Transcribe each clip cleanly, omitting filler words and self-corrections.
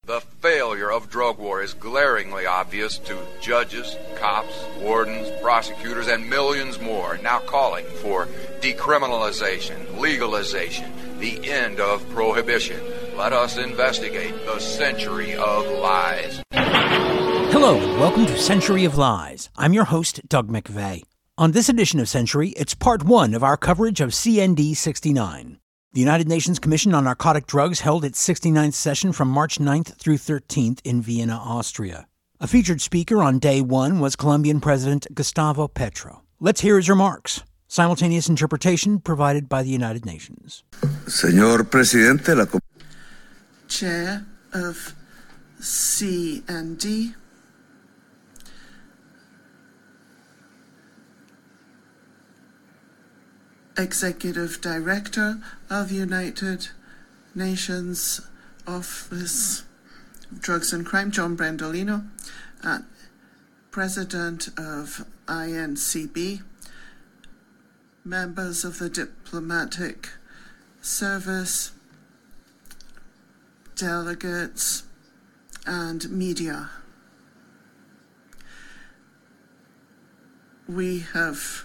The failure of drug war is glaringly obvious to judges, cops, wardens, prosecutors, and millions more now calling for decriminalization, legalization, the end of prohibition. Let us investigate the Century of Lies. Hello and welcome to Century of Lies. I'm your host, Doug McVeigh. On this edition of Century, it's part one of our coverage of CND 69. The United Nations Commission on Narcotic Drugs held its 69th session from March 9th through 13th in Vienna, Austria. A featured speaker on day one was Colombian President Gustavo Petro. Let's hear his remarks. Simultaneous interpretation provided by the United Nations. Señor Presidente, Chair of CND, Executive Director of United Nations Office of Drugs and Crime, John Brandolino, and President of INCB, members of the Diplomatic Service, delegates, and media. We have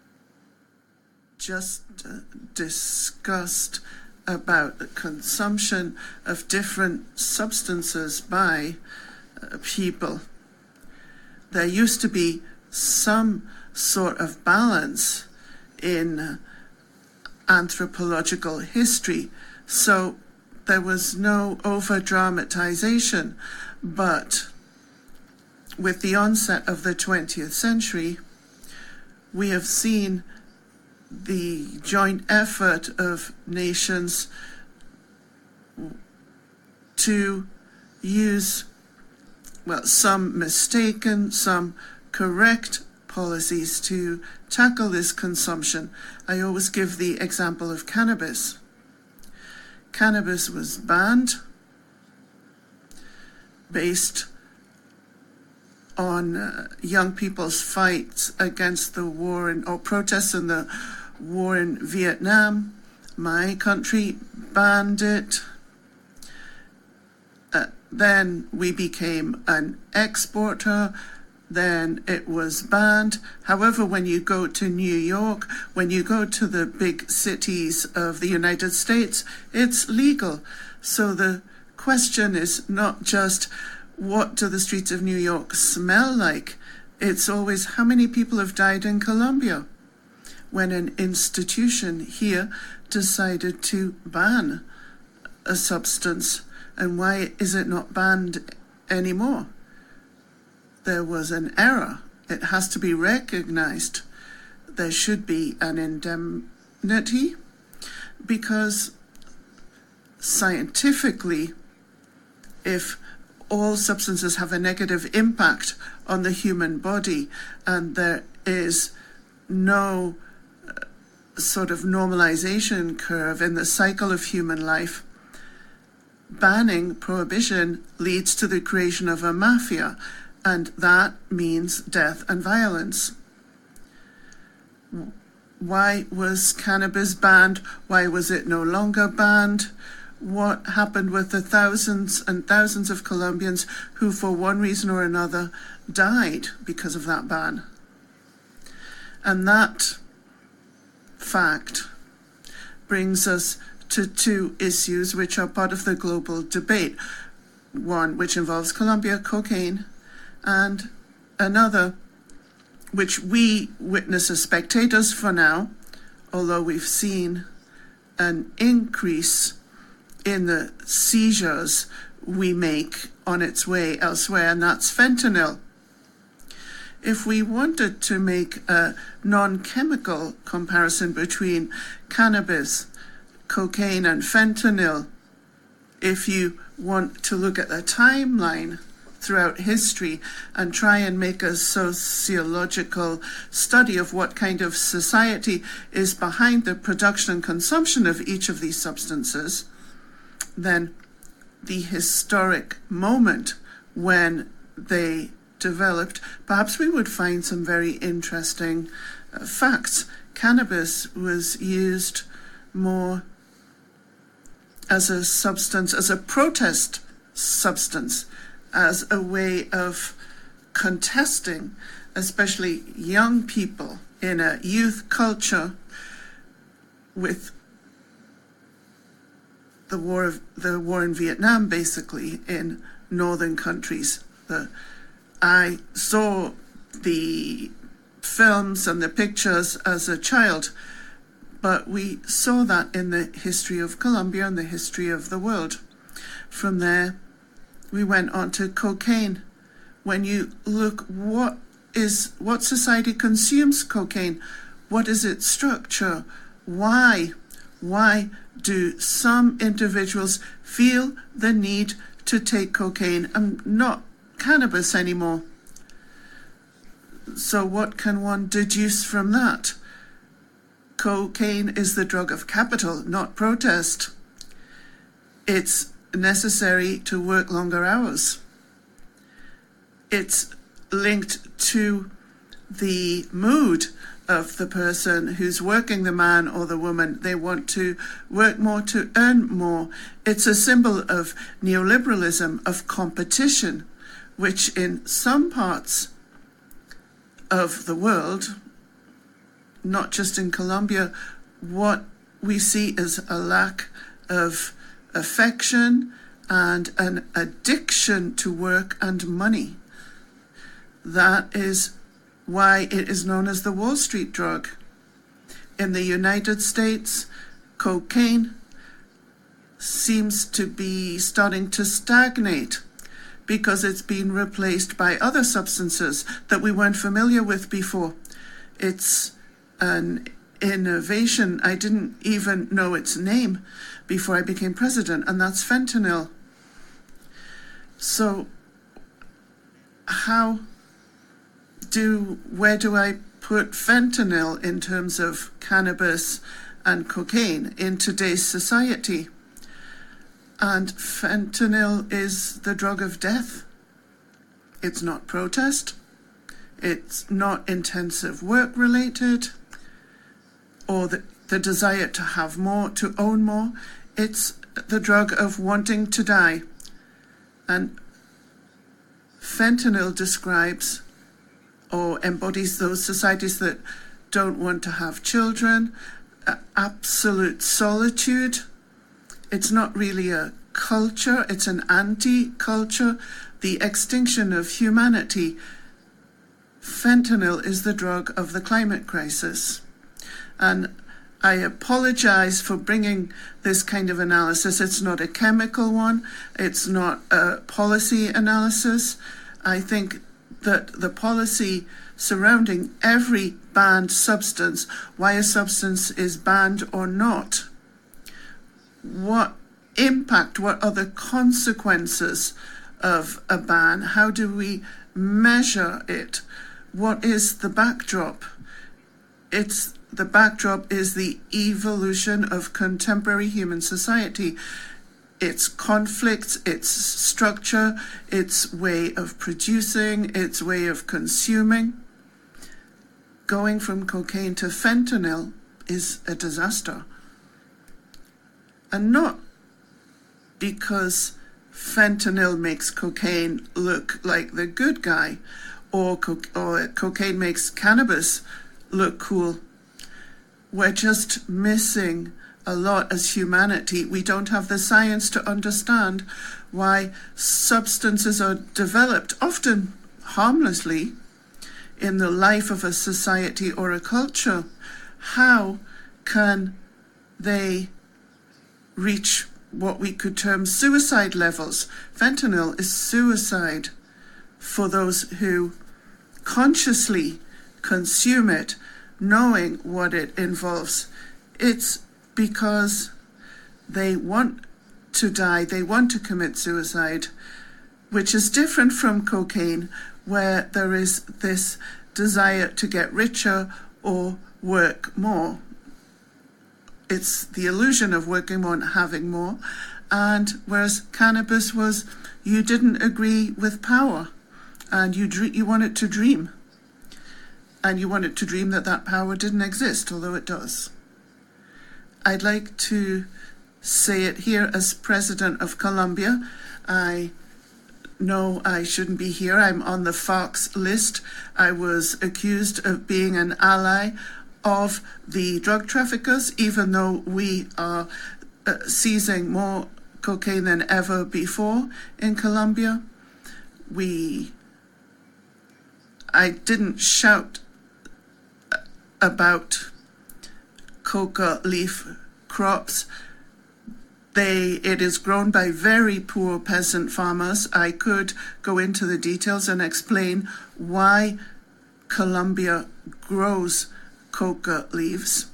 just discussed about the consumption of different substances by people. There used to be some sort of balance in anthropological history, so there was no over-dramatization, but with the onset of the 20th century, we have seen the joint effort of nations to use, some mistaken, some correct policies to tackle this consumption. I always give the example of cannabis. Cannabis was banned based on young people's fights against the war or protests in the war in Vietnam. My country banned it. Then we became an exporter. Then it was banned. However, when you go to New York, when you go to the big cities of the United States, it's legal. So the question is not just what do the streets of New York smell like? It's always how many people have died in Colombia when an institution here decided to ban a substance, and why is it not banned anymore? There was an error. It has to be recognized. There should be an indemnity because scientifically, if all substances have a negative impact on the human body and there is no sort of normalization curve in the cycle of human life, banning, prohibition, leads to the creation of a mafia, and that means death and violence. Why was cannabis banned? Why was it no longer banned? What happened with the thousands and thousands of Colombians who, for one reason or another, died because of that ban? And that fact brings us to two issues which are part of the global debate. One which involves Colombia, cocaine, and another which we witness as spectators for now, although we've seen an increase in the seizures we make on its way elsewhere, and that's fentanyl. If we wanted to make a non-chemical comparison between cannabis, cocaine, and fentanyl, if you want to look at the timeline throughout history and try and make a sociological study of what kind of society is behind the production and consumption of each of these substances, then the historic moment when they developed, perhaps we would find some very interesting facts. Cannabis was used more as a substance, as a protest substance as a way of contesting, especially young people in a youth culture with the war in Vietnam, basically, in northern countries. I saw the films and the pictures as a child, but we saw that in the history of Colombia and the history of the world. From there, we went on to cocaine. When you look what society consumes cocaine, what is its structure? Why do some individuals feel the need to take cocaine and not cannabis anymore? So what can one deduce from that? Cocaine is the drug of capital, not protest. It's necessary to work longer hours. It's linked to the mood of the person who's working, the man or the woman. They want to work more to earn more. It's a symbol of neoliberalism, of competition, which in some parts of the world, not just in Colombia, what we see is a lack of affection and an addiction to work and money. That is why it is known as the Wall Street drug. In the United States, cocaine seems to be starting to stagnate because it's been replaced by other substances that we weren't familiar with before. It's an innovation. I didn't even know its name before I became president, and that's fentanyl. So where do I put fentanyl in terms of cannabis and cocaine in today's society? And fentanyl is the drug of death. It's not protest. It's not intensive work related or the desire to have more, to own more. It's the drug of wanting to die. And fentanyl describes or embodies those societies that don't want to have children, absolute solitude. It's not really a culture, it's an anti-culture, the extinction of humanity. Fentanyl is the drug of the climate crisis. And I apologize for bringing this kind of analysis. It's not a chemical one, it's not a policy analysis. I think that the policy surrounding every banned substance, why a substance is banned or not, what impact, what are the consequences of a ban, how do we measure it, what is the backdrop? The backdrop is the evolution of contemporary human society. Its conflicts, its structure, its way of producing, its way of consuming. Going from cocaine to fentanyl is a disaster. And not because fentanyl makes cocaine look like the good guy, or cocaine makes cannabis look cool. We're just missing a lot as humanity. We don't have the science to understand why substances are developed, often harmlessly, in the life of a society or a culture. How can they reach what we could term suicide levels? Fentanyl is suicide for those who consciously consume it, knowing what it involves. It's because they want to die, they want to commit suicide, which is different from cocaine, where there is this desire to get richer or work more. It's the illusion of working more and having more. And whereas cannabis was, you didn't agree with power, and you wanted to dream. And you wanted to dream that power didn't exist, although it does. I'd like to say it here as President of Colombia. I know I shouldn't be here. I'm on the Fox list. I was accused of being an ally of the drug traffickers, even though we are seizing more cocaine than ever before in Colombia. I didn't shout about coca leaf crops. It is grown by very poor peasant farmers. I could go into the details and explain why Colombia grows coca leaves,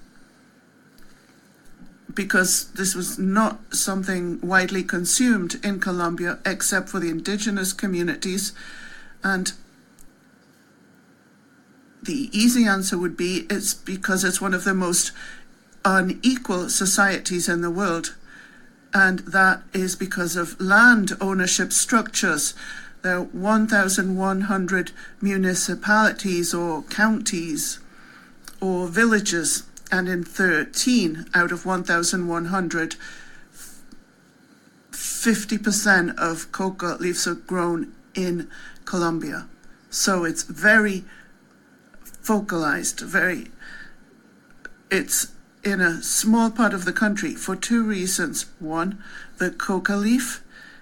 because this was not something widely consumed in Colombia except for the indigenous communities. And the easy answer would be it's because it's one of the most unequal societies in the world. And that is because of land ownership structures. There are 1,100 municipalities or counties or villages, and in 13 out of 1,100, 50% of coca leaves are grown in Colombia. So it's very focalized, it's in a small part of the country for two reasons. One, the coca leaf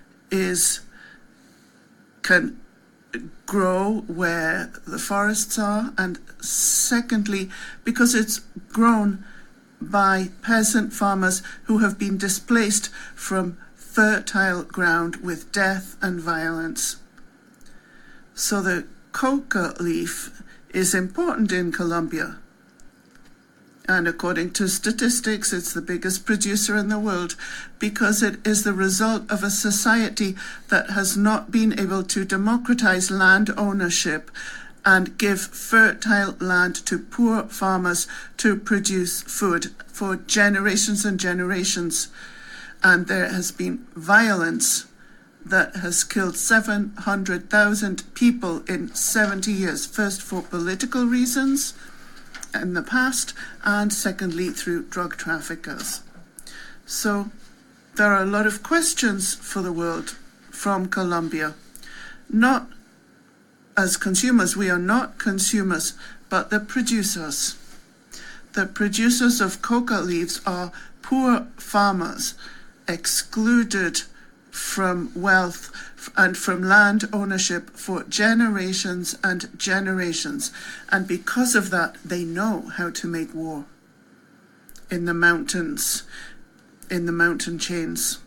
can grow where the forests are, and secondly, because it's grown by peasant farmers who have been displaced from fertile ground with death and violence. So the coca leaf is important in Colombia. And according to statistics, it's the biggest producer in the world because it is the result of a society that has not been able to democratize land ownership and give fertile land to poor farmers to produce food for generations and generations. And there has been violence that has killed 700,000 people in 70 years, first for political reasons in the past, and secondly through drug traffickers. So there are a lot of questions for the world from Colombia. Not as consumers, we are not consumers, but the producers. The producers of coca leaves are poor farmers, excluded from wealth and from land ownership for generations and generations. And because of that, they know how to make war in the mountains, in the mountain chains.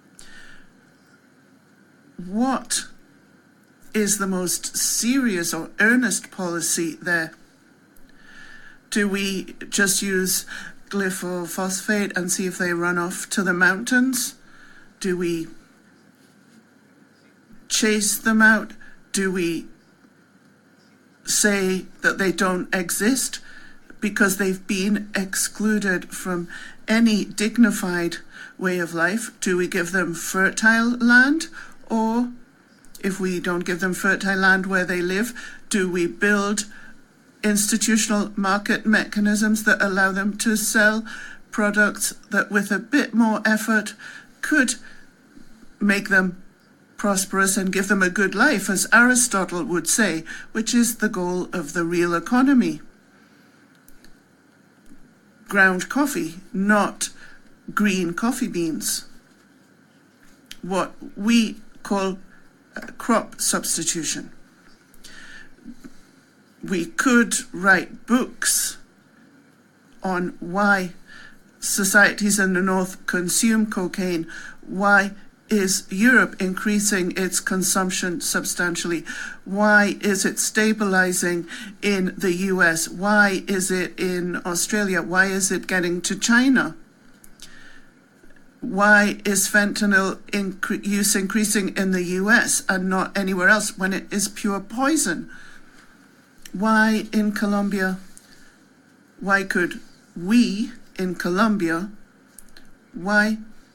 What is the most serious or earnest policy there? Do we just use glyphosate and see if they run off to the mountains? Do we chase them out? Do we say that they don't exist because they've been excluded from any dignified way of life? Do we give them fertile land? Or if we don't give them fertile land where they live, do we build institutional market mechanisms that allow them to sell products that with a bit more effort could make them prosperous and give them a good life, as Aristotle would say, which is the goal of the real economy? Ground coffee, not green coffee beans. What we call crop substitution. We could write books on why societies in the North consume cocaine. Why is Europe increasing its consumption substantially? Why is it stabilizing in the US? Why is it in Australia? Why is it getting to China? Why is fentanyl use increasing in the US and not anywhere else when it is pure poison? Why in Colombia? Why could we in Colombia? Why?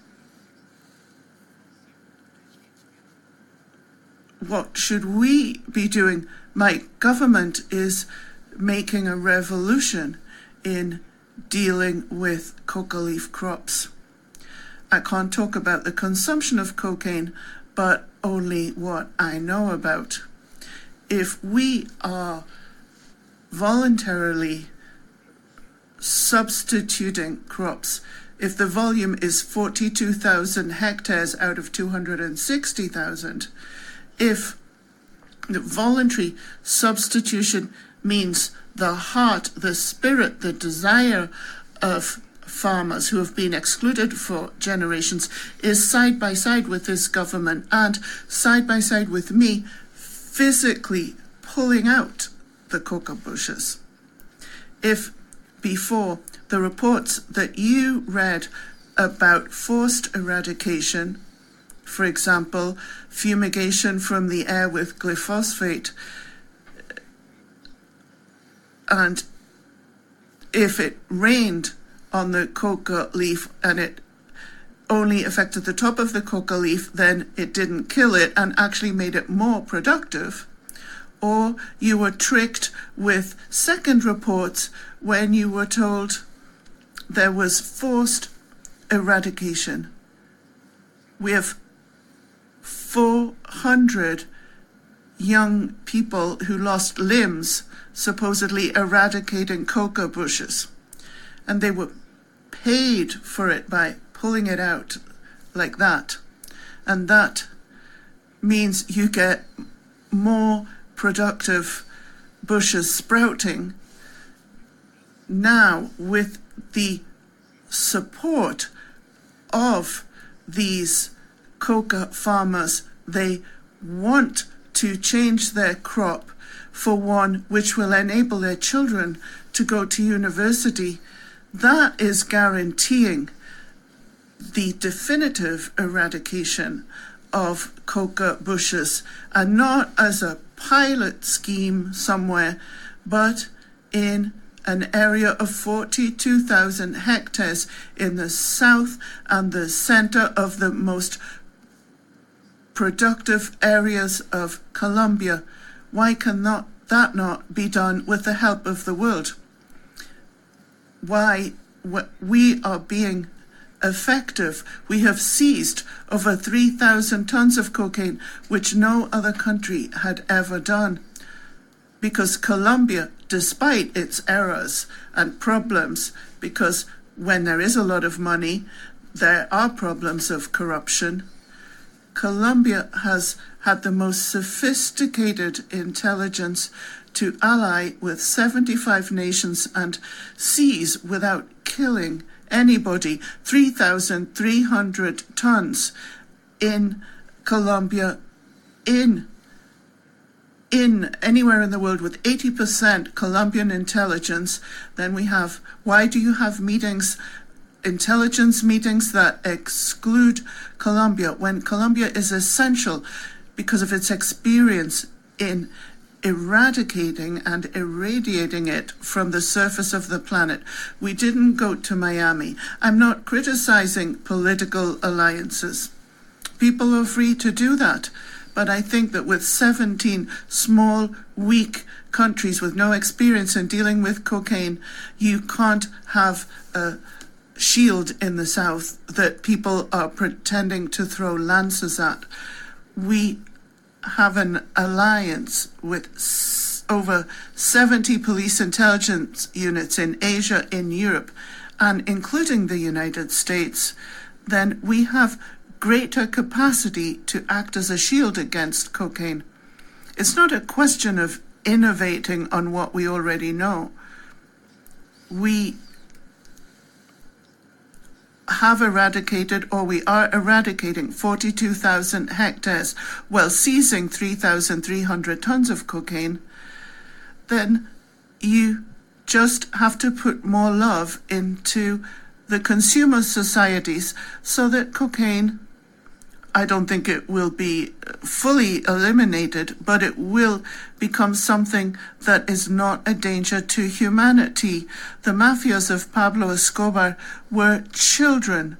What should we be doing? My government is making a revolution in dealing with coca leaf crops. I can't talk about the consumption of cocaine, but only what I know about. If we are voluntarily substituting crops, if the volume is 42,000 hectares out of 260,000, if the voluntary substitution means the heart, the spirit, the desire of farmers who have been excluded for generations is side by side with this government and side by side with me physically pulling out the coca bushes. If before the reports that you read about forced eradication, for example, fumigation from the air with glyphosate, and if it rained on the coca leaf and it only affected the top of the coca leaf, then it didn't kill it and actually made it more productive. Or you were tricked with second reports when you were told there was forced eradication. We have 400 young people who lost limbs supposedly eradicating coca bushes. And they were paid for it by pulling it out like that. And that means you get more productive bushes sprouting. Now, with the support of these coca farmers, they want to change their crop for one which will enable their children to go to university. That is guaranteeing the definitive eradication of coca bushes, and not as a pilot scheme somewhere, but in an area of 42,000 hectares in the south and the center of the most productive areas of Colombia. Why can that not be done with the help of the world? Why we are being effective. We have seized over 3,000 tons of cocaine, which no other country had ever done. Because Colombia, despite its errors and problems, because when there is a lot of money, there are problems of corruption, Colombia has had the most sophisticated intelligence to ally with 75 nations and seize without killing anybody 3,300 tons in Colombia, in anywhere in the world with 80% Colombian intelligence. Then we have, why do you have meetings, intelligence meetings that exclude Colombia when Colombia is essential because of its experience in eradicating and irradiating it from the surface of the planet? We didn't go to Miami. I'm not criticizing political alliances. People are free to do that. But I think that with 17 small, weak countries with no experience in dealing with cocaine, you can't have a shield in the south that people are pretending to throw lances at. We have an alliance with over 70 police intelligence units in Asia, in Europe, and including the United States. Then we have greater capacity to act as a shield against cocaine. It's not a question of innovating on what we already know. We have eradicated, or we are eradicating 42,000 hectares while seizing 3,300 tons of cocaine. Then you just have to put more love into the consumer societies so that cocaine, I don't think it will be fully eliminated, but it will become something that is not a danger to humanity. The mafias of Pablo Escobar were children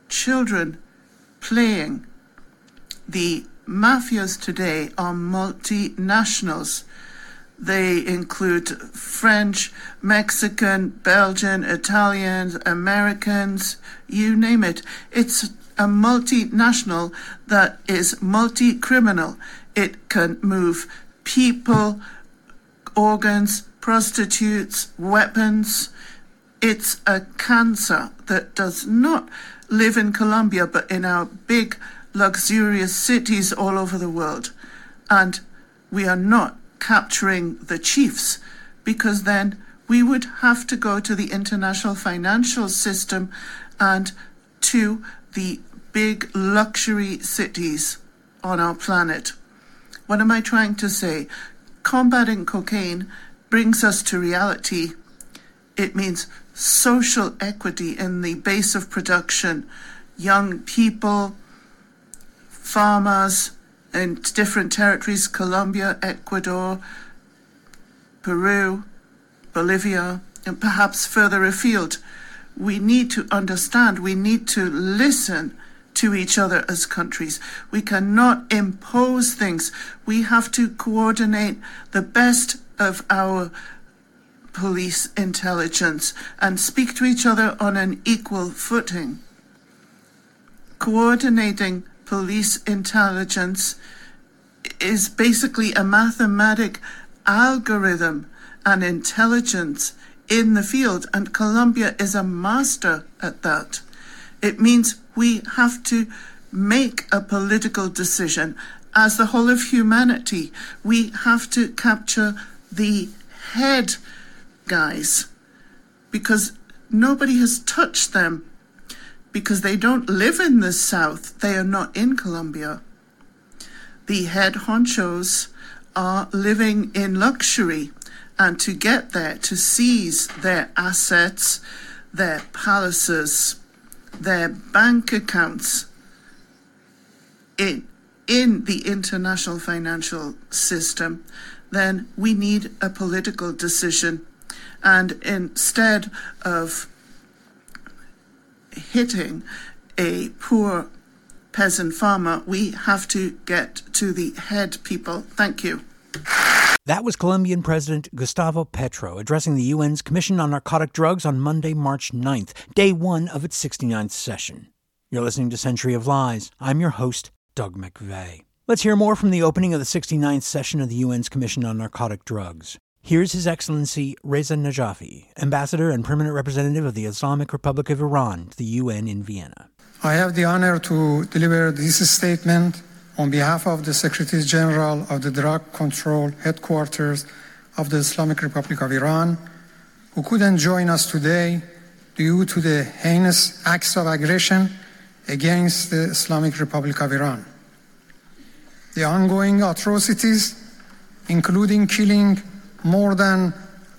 playing. The mafias today are multinationals. They include French, Mexican, Belgian, Italians, Americans, you name it. It's a multinational that is multi-criminal. It can move people, organs, prostitutes, weapons. It's a cancer that does not live in Colombia, but in our big, luxurious cities all over the world. And we are not capturing the chiefs, because then we would have to go to the international financial system and to the big luxury cities on our planet. What am I trying to say? Combating cocaine brings us to reality. It means social equity in the base of production. Young people, farmers in different territories, Colombia, Ecuador, Peru, Bolivia, and perhaps further afield. We need to understand, we need to listen to each other as countries. We cannot impose things. We have to coordinate the best of our police intelligence and speak to each other on an equal footing. Coordinating police intelligence is basically a mathematic algorithm and intelligence in the field, and Colombia is a master at that. It means we have to make a political decision as the whole of humanity. We have to capture the head guys, because nobody has touched them, because they don't live in the South. They are not in Colombia. The head honchos are living in luxury, and to get there, to seize their assets, their palaces, their bank accounts in the international financial system, then we need a political decision. And instead of hitting a poor peasant farmer, we have to get to the head people. Thank you. That was Colombian President Gustavo Petro addressing the UN's Commission on Narcotic Drugs on Monday, March 9th, day one of its 69th session. You're listening to Century of Lies. I'm your host, Doug McVeigh. Let's hear more from the opening of the 69th session of the UN's Commission on Narcotic Drugs. Here's His Excellency Reza Najafi, Ambassador and Permanent Representative of the Islamic Republic of Iran to the UN in Vienna. I have the honor to deliver this statement on behalf of the Secretary General of the Drug Control Headquarters of the Islamic Republic of Iran, who couldn't join us today due to the heinous acts of aggression against the Islamic Republic of Iran. The ongoing atrocities, including killing more than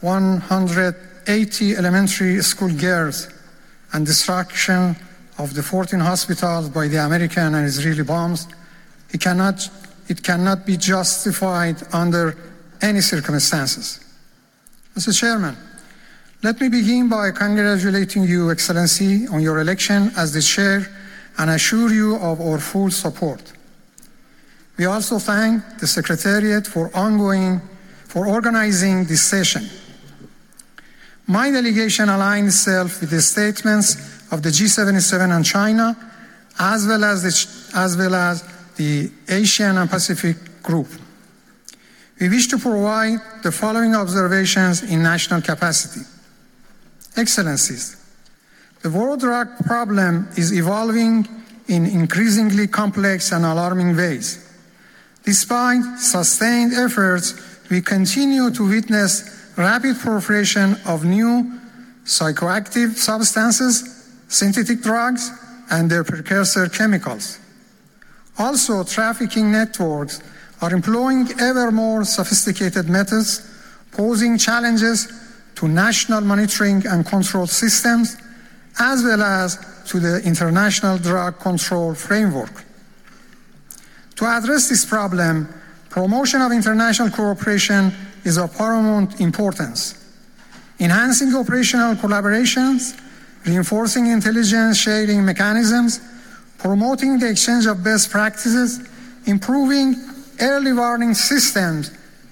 180 elementary school girls and destruction of the 14 hospitals by the American and Israeli bombs, it cannot be justified under any circumstances. Mr. Chairman, let me begin by congratulating you, Excellency, on your election as the chair and assure you of our full support. We also thank the Secretariat for organizing this session. My delegation aligned itself with the statements of the G77 on China, as well as the Asian and Pacific Group. We wish to provide the following observations in national capacity. Excellencies, the world drug problem is evolving in increasingly complex and alarming ways. Despite sustained efforts, we continue to witness rapid proliferation of new psychoactive substances, synthetic drugs, and their precursor chemicals. Also, trafficking networks are employing ever more sophisticated methods, posing challenges to national monitoring and control systems, as well as to the international drug control framework. To address this problem, promotion of international cooperation is of paramount importance. Enhancing operational collaborations, reinforcing intelligence sharing mechanisms, promoting the exchange of best practices, improving early warning systems,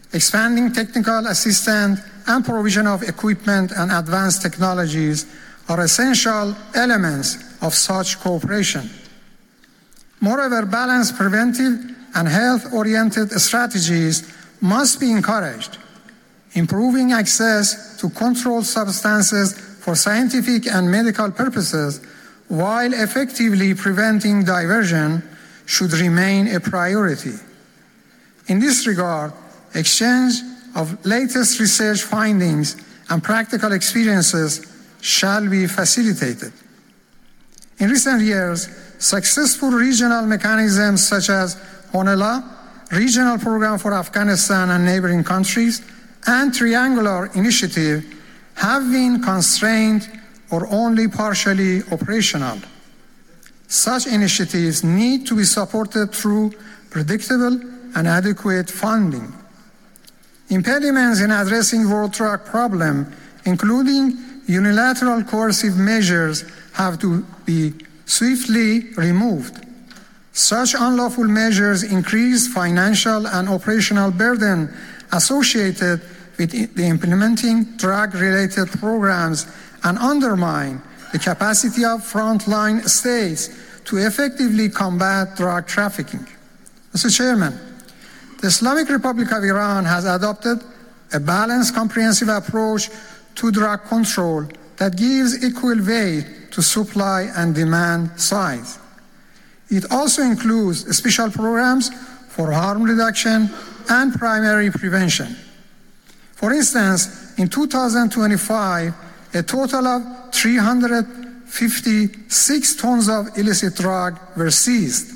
expanding technical assistance and provision of equipment and advanced technologies are essential elements of such cooperation. Moreover, balanced preventive and health-oriented strategies must be encouraged. Improving access to controlled substances for scientific and medical purposes while effectively preventing diversion should remain a priority. In this regard, exchange of latest research findings and practical experiences shall be facilitated. In recent years, successful regional mechanisms such as HONELA, Regional Program for Afghanistan and Neighboring Countries, and Triangular Initiative have been constrained or only partially operational. Such initiatives need to be supported through predictable and adequate funding. Impediments in addressing world drug problem, including unilateral coercive measures, have to be swiftly removed. Such unlawful measures increase financial and operational burden associated with the implementing drug-related programs and undermine the capacity of frontline states to effectively combat drug trafficking. Mr. Chairman, the Islamic Republic of Iran has adopted a balanced, comprehensive approach to drug control that gives equal weight to supply and demand sides. It also includes special programs for harm reduction and primary prevention. For instance, in 2025, a total of 356 tons of illicit drug were seized.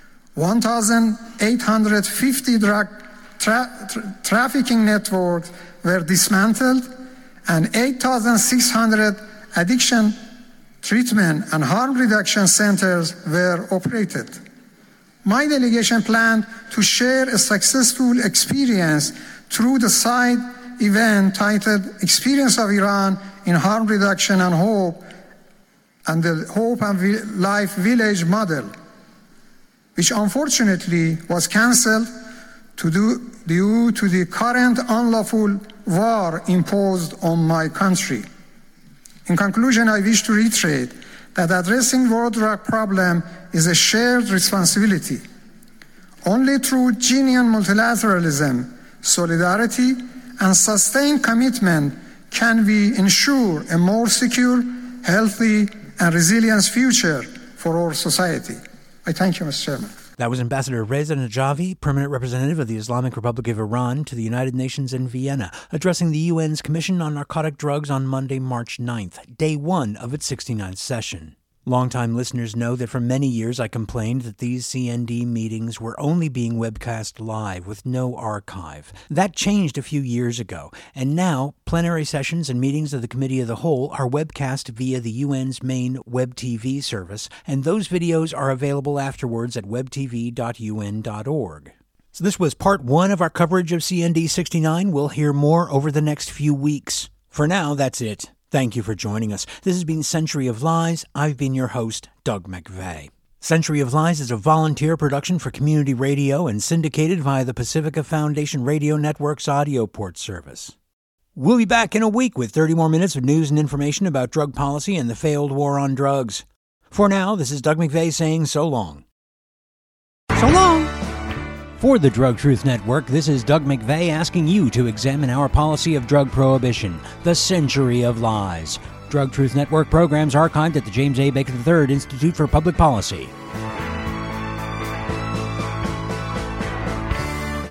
1,850 drug trafficking networks were dismantled, and 8,600 addiction treatment and harm reduction centers were operated. My delegation planned to share a successful experience through the side event titled Experience of Iran in Harm Reduction and Hope, and the Hope and Life Village model, which unfortunately was cancelled due to the current unlawful war imposed on my country. In conclusion, I wish to reiterate that addressing world drug problem is a shared responsibility. Only through genuine multilateralism, solidarity, and sustained commitment can we ensure a more secure, healthy, and resilient future for our society. I thank you, Mr. Chairman. That was Ambassador Reza Najavi, permanent representative of the Islamic Republic of Iran to the United Nations in Vienna, addressing the UN's Commission on Narcotic Drugs on Monday, March 9th, day one of its 69th session. Longtime listeners know that for many years I complained that these CND meetings were only being webcast live with no archive. That changed a few years ago, and now plenary sessions and meetings of the Committee of the Whole are webcast via the UN's main Web TV service, and those videos are available afterwards at webtv.un.org. So this was part one of our coverage of CND 69. We'll hear more over the next few weeks. For now, that's it. Thank you for joining us. This has been Century of Lies. I've been your host, Doug McVeigh. Century of Lies is a volunteer production for community radio and syndicated via the Pacifica Foundation Radio Network's audio port service. We'll be back in a week with 30 more minutes of news and information about drug policy and the failed war on drugs. For now, this is Doug McVeigh saying so long. So long! For the Drug Truth Network, this is Doug McVeigh asking you to examine our policy of drug prohibition, the Century of Lies. Drug Truth Network programs archived at the James A. Baker III Institute for Public Policy.